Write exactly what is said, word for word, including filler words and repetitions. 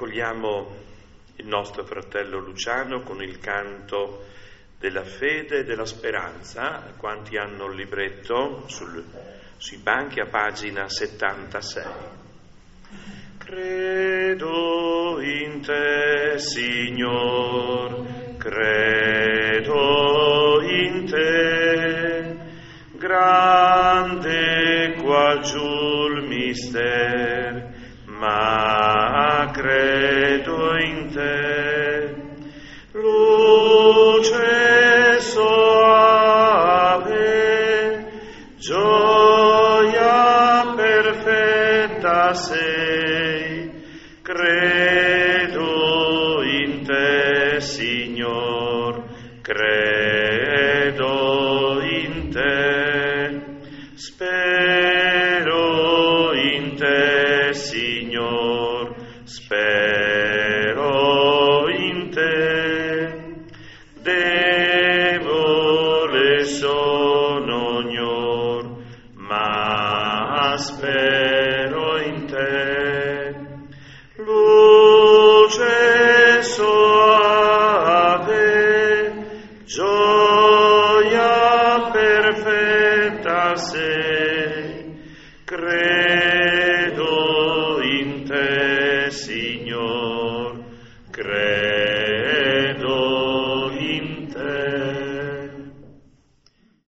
Accogliamo il nostro fratello Luciano con il canto della fede e della speranza. Quanti hanno il libretto sul, sui banchi a pagina settantasei. Credo in te, Signor, credo in te, grande qual giul mister, ma credo in te, luce soave, gioia perfetta sei, credo in te, Signor, credo in te, spero in te, Signor, spero